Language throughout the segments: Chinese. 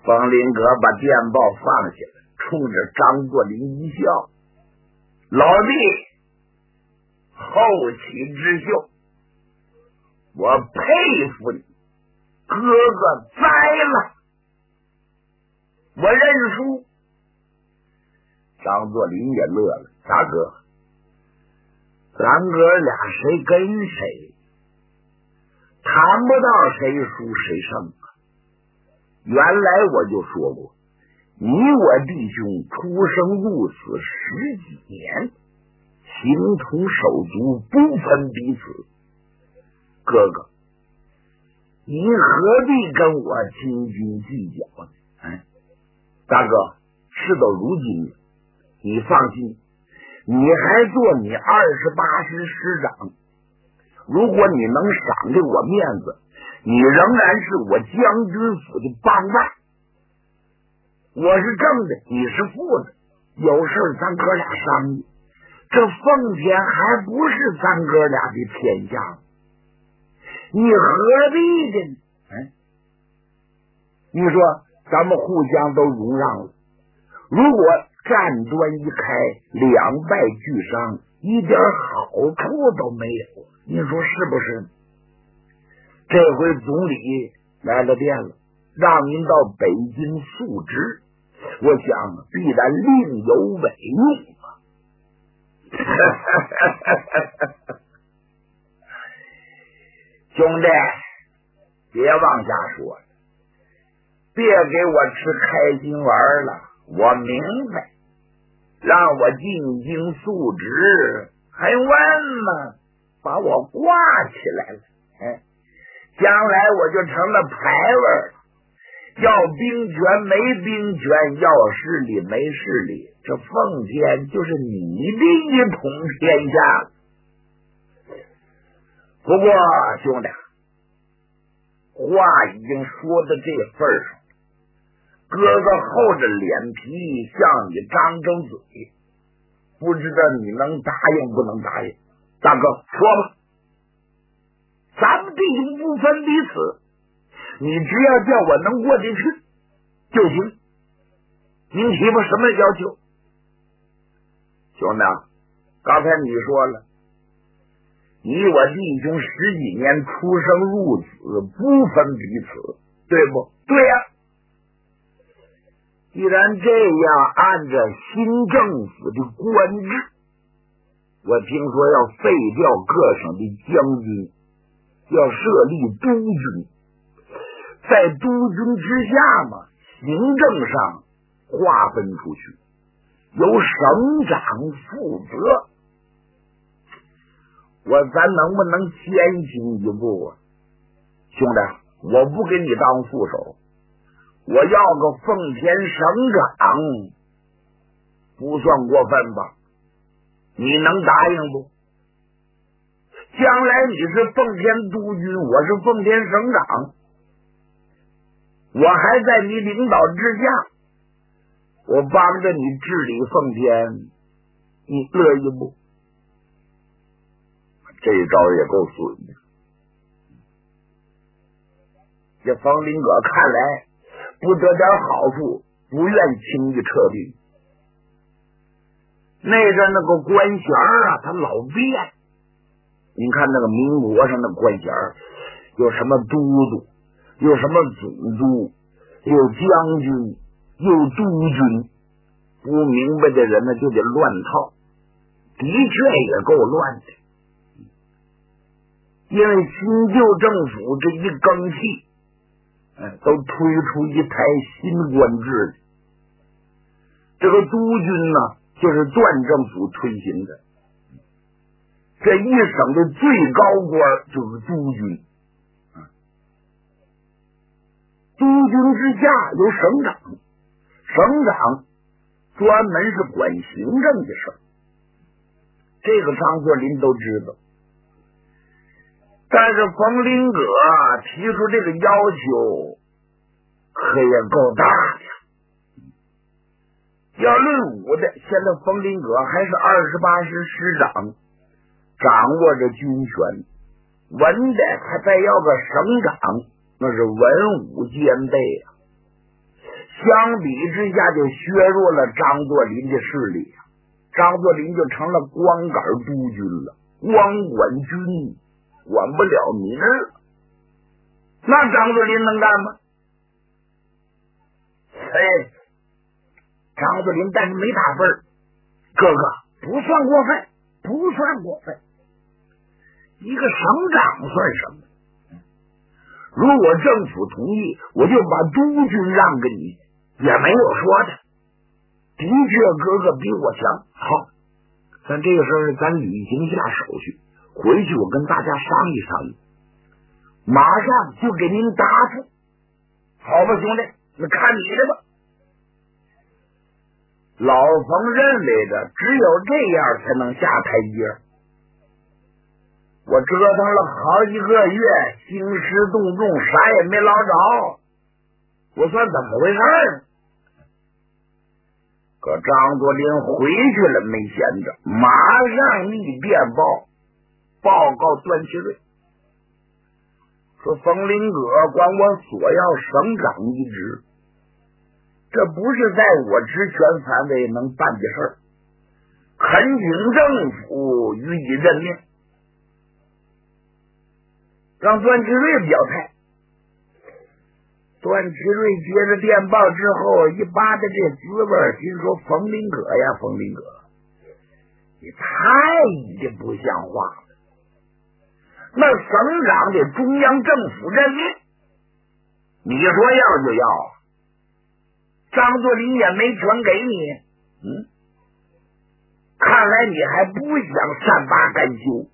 冯林阁把电报放下来，冲着张作霖一笑：“老弟，后起之秀，我佩服你，哥哥栽了，我认输。”张作霖也乐了：“大哥，咱哥俩谁跟谁，谈不到谁输谁胜啊。原来我就说过，你我弟兄出生入死10几年，形同手足，不分彼此。哥哥，你何必跟我斤斤计较呢？大哥，事到如今，你放心，你还做你28师师长，如果你能赏给我面子，你仍然是我将军府的帮办。我是正的，你是副的，有事咱哥俩商议。这奉天还不是咱哥俩的天下，你何必的呢？你说咱们互相都容让了，如果战端一开，两败俱伤，一点好处都没有，你说是不是？这回总理来了电了，让您到北京述职，我想必然另有违逆嘛。兄弟，别往下说，别给我吃开心丸了，我明白，让我进京述职还问吗？把我挂起来了，将来我就成了牌位了，要兵权没兵权，要势力没势力，这奉天就是你的一统天下。不过兄弟，话已经说到这份上，哥哥厚着脸皮向你张张嘴，不知道你能答应不能答应？大哥说吧，咱们弟兄不分彼此，你只要叫我能过进去就行。您提出什么要求？兄弟，刚才你说了，你我弟兄10几年出生入死，不分彼此，对不对呀？既然这样，按照新政府的官制，我听说要废掉各省的将军，要设立督军，在督军之下嘛，行政上划分出去，由省长负责。咱能不能先行一步啊？兄弟，我不给你当副手，我要个奉天省长，不算过分吧？你能答应不？将来你是奉天督军，我是奉天省长，我还在你领导之下，我帮着你治理奉天，你乐意不？这一招也够损的。这冯林阁看来不得点好处，不愿轻易撤兵。那阵那个官衔啊，他老变。您看那个民国上的官衔，有什么都督，有什么总督，有将军，有督军，不明白的人呢就得乱套，的确也够乱的。因为新旧政府这一更替，都推出一台新官制。这个督军呢，就是段政府推行的。这一省的最高官就是督军，督军之下有省长，省长专门是管行政的事儿。这个张作霖都知道。但是冯林阁提出这个要求可也够大的。要论武的，现在冯林阁还是28师师长，掌握着军权，文的他再要个省长，那是文武兼备啊。 相比之下就削弱了张作霖的势力，张作霖就成了光杆督军了，光管军管不了民了。那张作霖能干吗？张作霖但是没打分，哥哥不算过分，不算过分，一个省长算什么？如果政府同意，我就把督军让给你，也没有说的。的确哥哥比我强。好，咱这个事儿咱履行一下手续，回去我跟大家商议商议，马上就给您答复。好吧兄弟，那看你的吧。老冯认为的只有这样才能下台阶。我折腾了好几个月，兴师动众，啥也没捞着，我算怎么回事儿？可张作霖回去了没闲着，马上密电报告段祺瑞，说冯林阁管我索要省长一职，这不是在我职权范围能办的事儿，恳请政府予以任命。让段祺瑞表态。段祺瑞接着电报之后，一扒的这滋味，心说冯林阁呀，冯林阁，你太不像话了。那省长得中央政府任命，你说要就要，张作霖也没权给你。看来你还不想善罢甘休。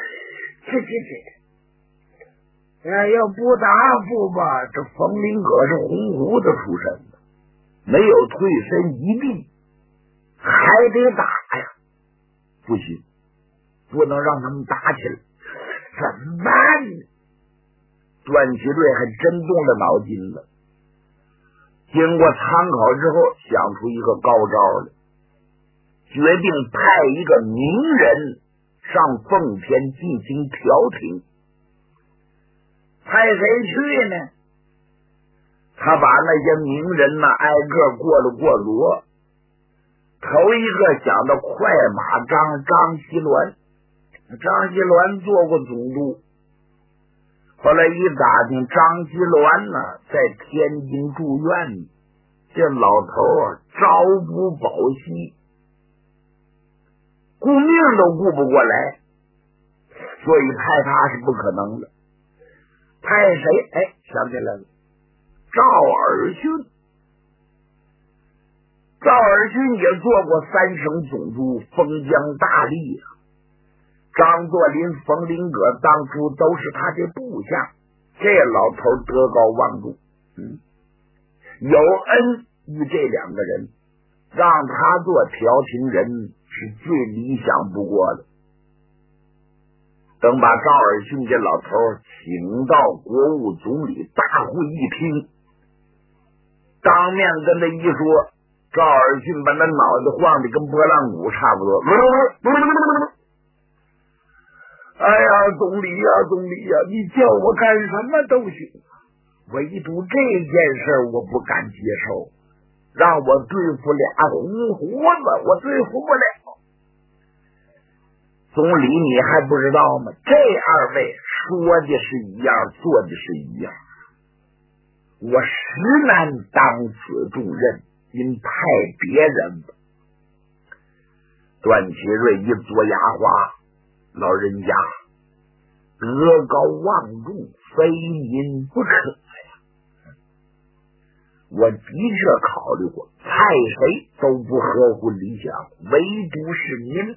要不答复吧，这冯林阁是红胡子出身的，没有退身一地，还得打呀。不行，不能让他们打起来，怎么办呢？段祺瑞还真动了脑筋了，经过参考之后，想出一个高招来，决定派一个名人上奉天进行调停。派谁去呢？他把那些名人挨个过了过罗。头一个想到快马张锡銮，张锡銮做过总督，后来一打听，张锡銮呢在天津住院呢，这老头朝不保夕，顾命都顾不过来，所以派他是不可能的。派谁？想起来了，赵尔巽。赵尔巽也做过三省总督，封疆大吏。张作霖、冯林阁当初都是他的部下，这老头德高望重，有恩于这两个人，让他做调停人是最理想不过的。等把赵尔巽这老头请到国务总理大会一听，当面跟他一说，赵尔巽把那脑袋晃得跟拨浪鼓差不多。哎呀，总理呀，总理呀，你叫我干什么都行，唯独这件事我不敢接受，让我对付俩红胡子，我对付不了。总理你还不知道吗？这二位说的是一样，做的是一样，我实难当此重任，因派别人吧。段祺瑞一嘬牙花，老人家德高望重，非您不可呀。我的确考虑过，派谁都不合乎理想，唯独是您。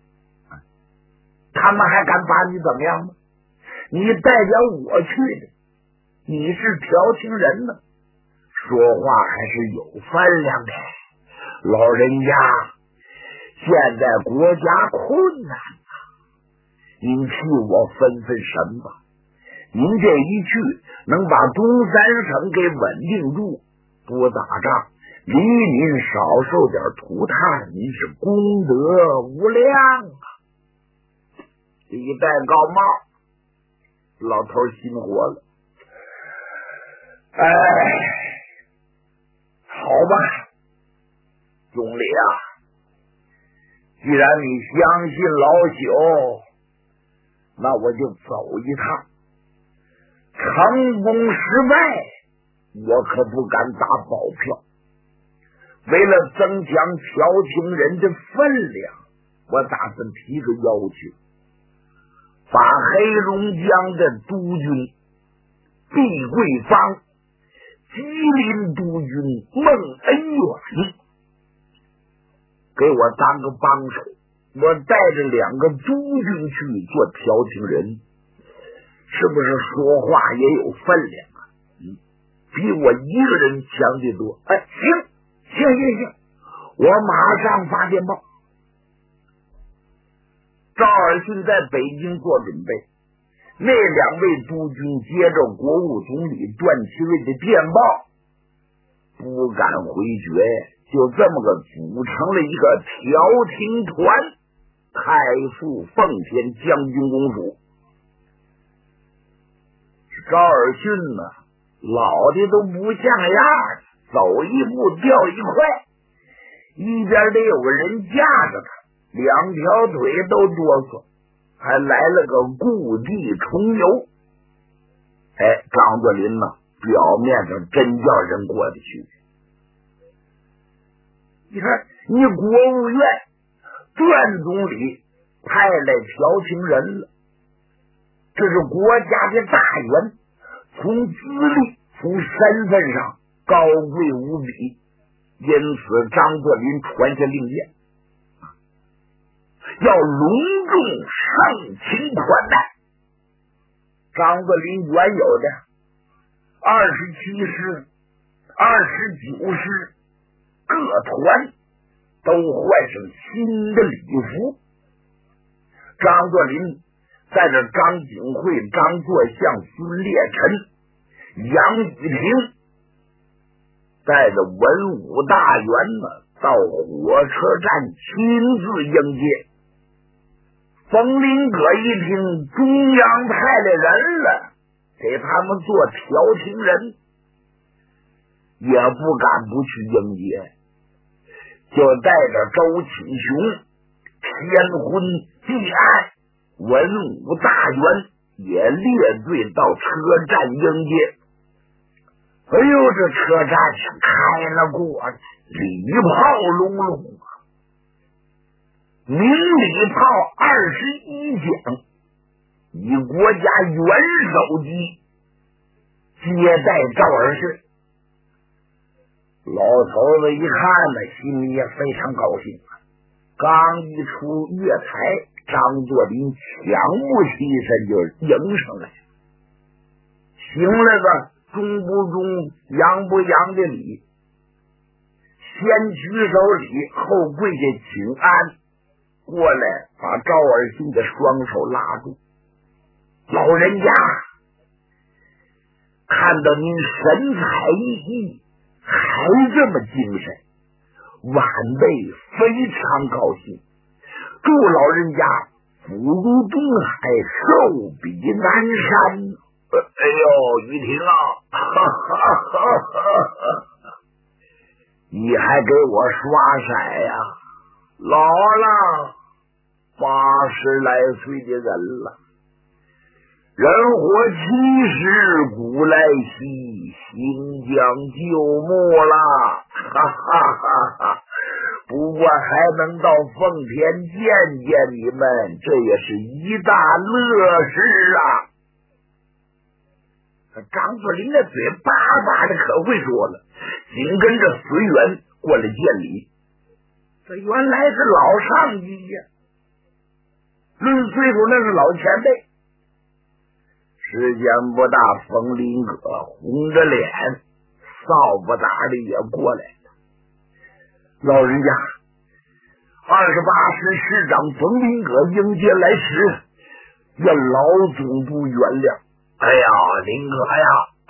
他们还敢把你怎么样吗？你代表我去的，你是调停人呢，说话还是有分量的。老人家，现在国家困难啊，您替我分神吧。您这一去，能把东三省给稳定住，不打仗，离您少受点涂炭，您是功德无量啊。一戴高帽，老头心活了。好吧，兄弟啊，既然你相信老朽，那我就走一趟。成功失败，我可不敢打保票。为了增强调停人的分量，我打算提个要求，把黑龙江的督军毕桂芳、吉林督军孟恩远给我当个帮手，我带着2个督军去做调停人，是不是说话也有分量啊？比我一个人强得多。行，我马上发电报。赵尔巽在北京做准备，那2位督军接着国务总理段祺瑞的电报，不敢回绝，就这么个组成了一个调停团，开赴奉天将军公署。赵尔巽呢，老的都不像样，走一步掉一块，一边得有个人架着他，2条腿都哆嗦，还来了个故地重游。张作霖呢，表面上真叫人过得去。你看，你国务院段总理派来调停人了，这是国家的大员，从资历从身份上高贵无比，因此张作霖传下令箭，要隆重盛情款待。张作霖原有的27师、29师各团都换上新的礼服。张作霖带着张景惠、张作相、孙烈臣、杨宇霆，带着文武大员呢，到火车站亲自迎接。冯林阁一听中央派来人了，给他们做调停人，也不敢不去迎接，就带着周启雄、天昏地暗文武大员也列队到车站迎接。哎呦，这车站上开了过，礼炮隆隆，明礼炮21响，以国家元首级接待赵尔巽。老头子一看呢，心里也非常高兴。刚一出月台，张作霖抢步起身就迎上来，行了个中不中洋不洋的礼，先举手礼，后跪下请安，过来把赵尔巽的双手拉住。老人家，看到您神采奕奕，还这么精神，晚辈非常高兴，祝老人家福如东海，寿比南山。哎呦，于婷啊，你还给我刷色呀？老了，80来岁的人了，人活70，古来稀，行将就木了，不过还能到奉天见见你们，这也是一大乐事啊。张作霖的嘴巴巴的可会说了，紧跟着随员过来见礼。这原来是老上级呀，论岁数那是老前辈。时间不大，冯林阁红着脸，扫不打的也过来了。老人家，28师师长冯林阁迎接来迟，愿老总督原谅。哎呀，林哥呀，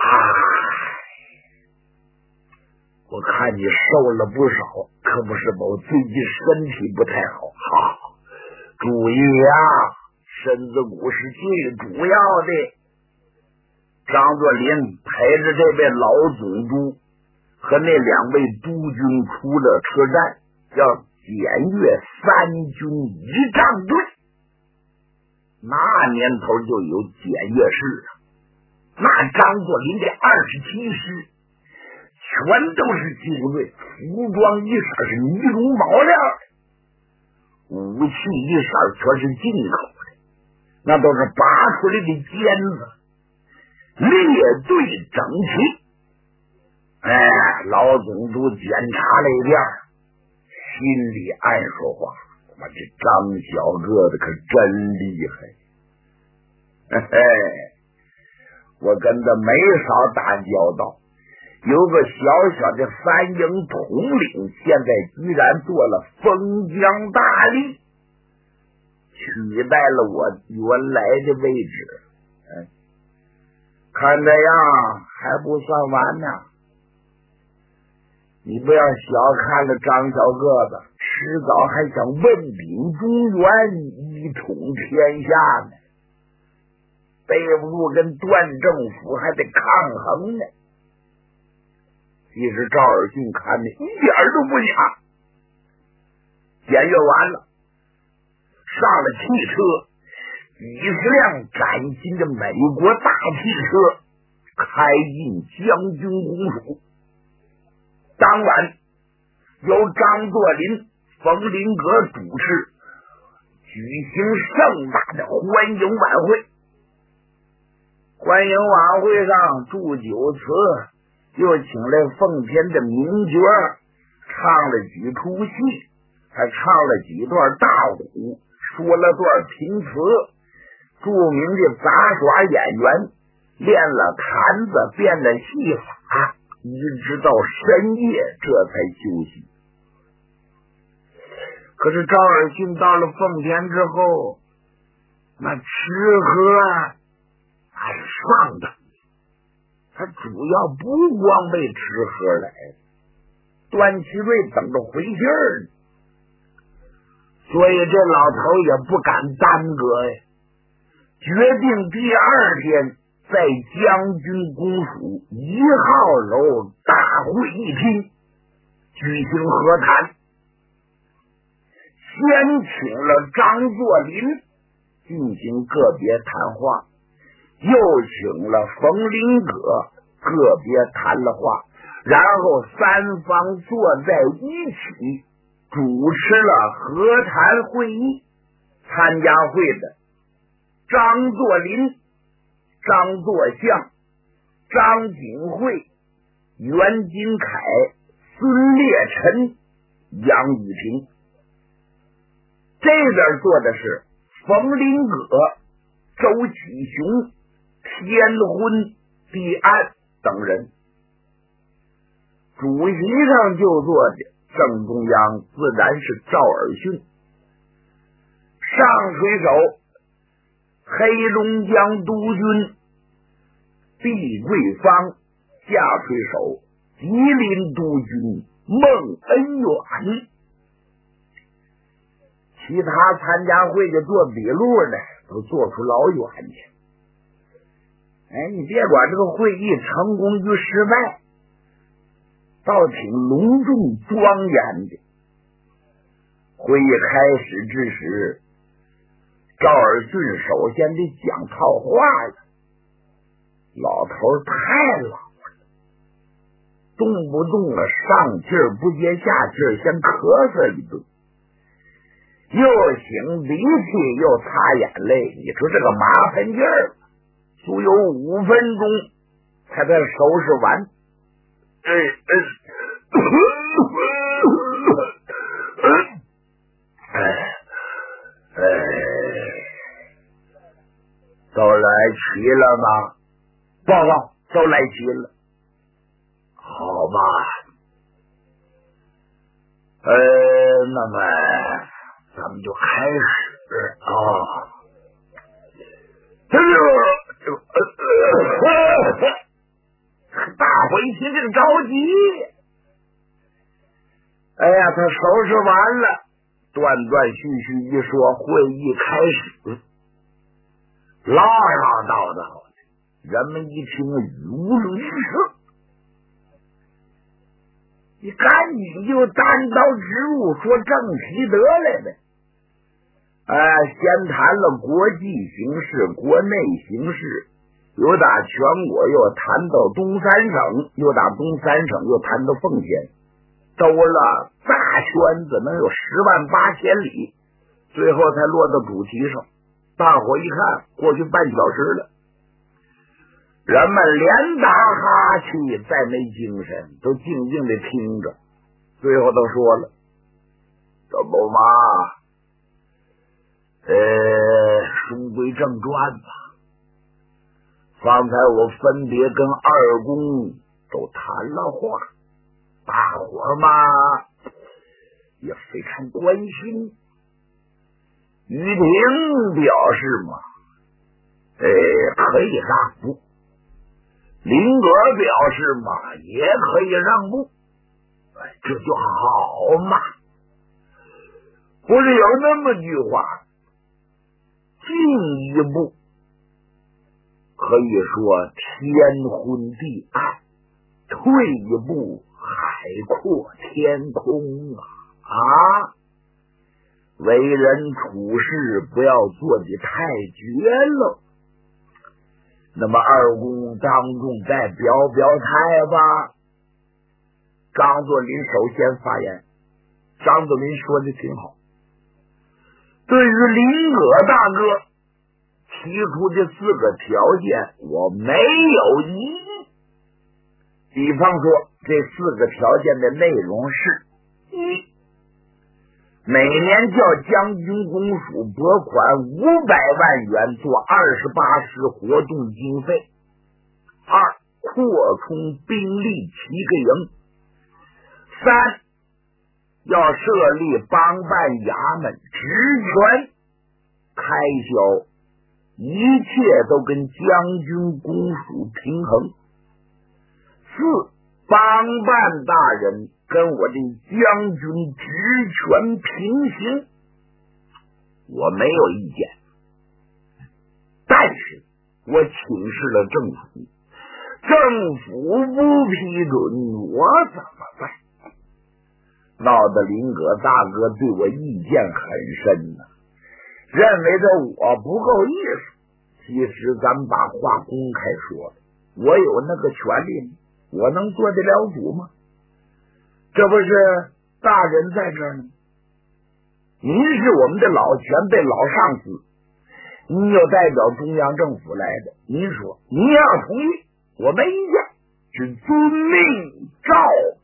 我看你瘦了不少，可不是吧？我最近身体不太好，注意啊，身子骨是最主要的。张作霖陪着这位老总督和和那2位督军出了车站，要检阅3军仪仗队。那年头就有检阅室啊，那张作霖这27师全都是精锐，服装一身是尼龙毛料，武器一身全是进口的，那都是拔出来的尖子，列队整齐。老总督检查了一遍，心里暗说话：我这张小个子可真厉害。嘿嘿，我跟他没少打交道，有个小小的3营统领，现在居然做了封疆大吏，取代了我原来的位置。看这样还不算完呢。你不要小看了张小个子，迟早还想问鼎中原，一统天下呢。背不住跟段政府还得抗衡呢。其实赵尔巽看的一点都不假。检阅完了，上了汽车，几十辆崭新的美国大汽车开进将军公署。当晚由张作霖、冯林阁主持，举行盛大的欢迎晚会。欢迎晚会上祝酒词，又请来奉天的名角，唱了几出戏，还唱了几段大舞，说了段评词。著名的杂耍演员练了弹子，变了戏法，一直到深夜这才休息。可是赵尔巽到了奉天之后，那吃喝还是上等的，他主要不光为吃喝来的，段祺瑞等着回信儿呢，所以这老头也不敢耽搁呀，决定第2天在将军公署1号楼大会议厅举行和谈，先请了张作霖进行个别谈话，又请了冯林阁个别谈了话，然后3方坐在一起主持了和谈会议。参加会的张作霖、张作相、张景惠、袁金凯、孙烈臣、杨宇霆。这边坐的是冯林阁、周启雄、天昏、毕安等人。主席上就坐的正中央自然是赵尔巽，上水手黑龙江督军毕桂芳，下水手吉林督军孟恩远。其他参加会的做笔录的都做出老远去。你别管这个会议成功与失败，倒挺隆重庄严的。会议开始之时，赵尔巽首先得讲套话了。老头太老了，动不动上气儿不接下气儿，先咳嗽一顿，又擤鼻涕又擦眼泪，你说这个麻烦劲儿，足有5分钟才能收拾完。都来齐了吗？报告，都来齐了。好吧。那么咱们就开始啊。大伙一听这个着急。他收拾完了，断断续续一说，会议开始。唠唠叨叨的，人们一听语无伦次。 你赶紧就单刀直入，说正题得来呗。先谈了国际形势、国内形势，又打全国，又谈到东三省，又打东三省，又谈到奉贤，兜了大圈子，能有108000里，最后才落到主题上。大伙一看，过去半小时了，人们连打哈欠，再没精神，都静静的听着。最后都说了：“这不嘛，书归正传吧。方才我分别跟二公都谈了话，大伙嘛也非常关心。于婷表示嘛，可以让步；林格表示嘛，也可以让步。这就好嘛。不是有那么句话，进一步可以说天昏地暗，退一步海阔天空啊！为人处事不要做得太绝了。那么二公当众再表表态吧。张作霖首先发言，张作霖说的挺好。对于林葛大哥提出的4个条件，我没有异议。比方说，这4个条件的内容是：一，每年叫将军公署拨款500万元做28师活动经费；二，扩充兵力7个营；三，要设立帮办衙门，职权开销一切都跟将军公署平衡；四，帮办大人跟我的将军职权平行。我没有意见，但是我请示了政府，政府不批准，我怎么办？闹得林葛大哥对我意见很深呢，认为着我不够意思。其实咱们把话公开说了，我有那个权利吗？我能做得了主吗？这不是大人在这儿呢，您是我们的老前辈老上司，您又代表中央政府来的，您说您要同意，我没意见，是遵命照